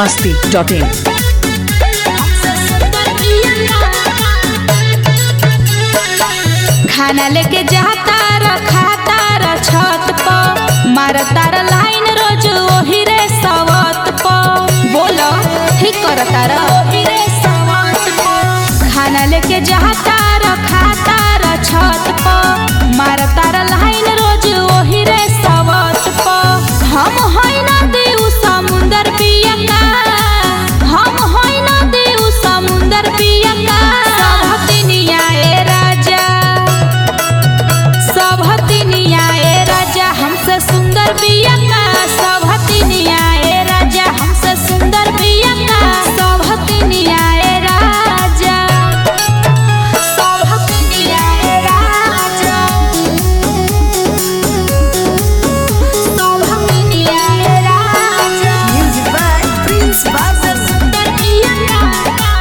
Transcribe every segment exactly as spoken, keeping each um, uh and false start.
masti dot in. खाना लेके जाता रखाता र छत पर मारता र लाइन रोज ओही रे सवत पर बोलो ठीक करता र ओही रे सवत पर खाना लेके जाता रखाता र छत पर मारता र लाइन रोज ओही रे सवत पर हम होई ना देऊ समुंदर पिया का हम होई ना देऊ समुंदर पिया का सब तिनिया ए राजा सब हतिनिया ए राजा हमसे सुंदर बिया का सब हतिनिया ए राजा हमसे सुंदर बिया का सब हतिनिया ए राजा सब हतिनिया ए राजा सब हतिनिया ए राजा Music by Prince Babu. सुंदर बिया का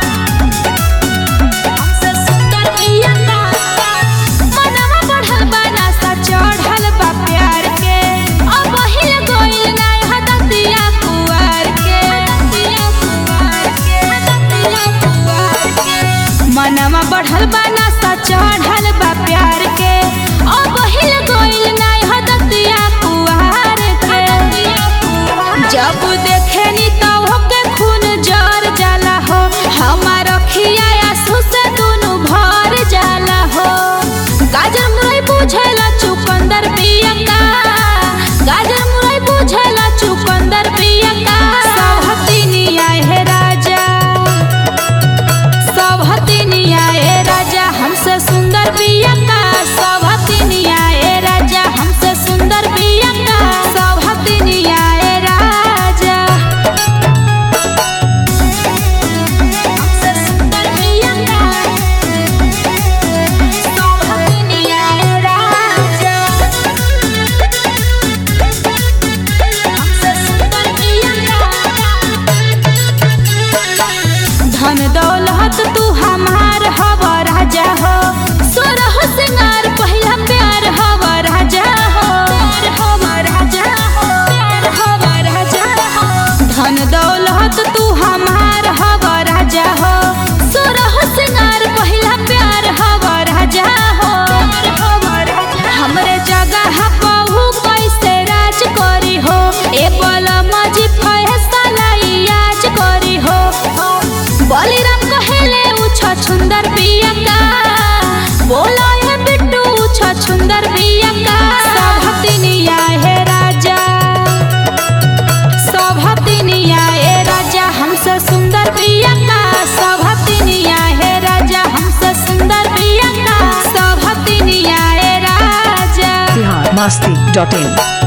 हमसे सुंदर बिया का मनवा बढ़ल बा नशा चढ़ल बा प्यार के अब हिल गइल ना हदतिया कुवार के हदतिया कुवार के हदतिया कुवार के मनवा बढ़ल बा नशा चढ़ल बा प्यार के अब हिल गइल ना हदतिया कुवार के जब देखेनी तो होके खून जर जाला हो हमार अखिया आंसू से दुनु भर जाला हो गाजर मुरई बुझेला चुकंदर पिया का गाजर मुरई बुझेला चुकंदर पिया का सब हतिनिया हे राजा सब हतिनिया ए राजा हमसे सुंदर पिया का सब हतिनिया ए राजा हमसे सुंदर पिया का सब हतिनिया ए राजा हमसे सुंदर पिया का सब हतिनिया ए राजा हमसे सुंदर पिया का धन दौलत तू हमार हव राजा हो सोरह सिंगार पहिला प्यार हव राजा हो प्यार हव राजा हो प्यार हव राजा हो धन दौलत तू हमार हव राजा हो सोरह सिंगार पहिला प्यार हव राजा हो प्यार हव राजा हमरे जगह पहु कैसे राज करी हो ए बल मजी फैसला आज करी हो बलिराम कहेले उछ छुंदर पिया का बोला है बिट्टू उछ छुंदर पिया का सब हतिनिया हे राजा सब हतिनिया ए राजा हमसे सुंदर पिया का सब हतिनिया हे राजा हमसे सुंदर पिया का सब हतिनिया ए राजा Bihar masti dot in.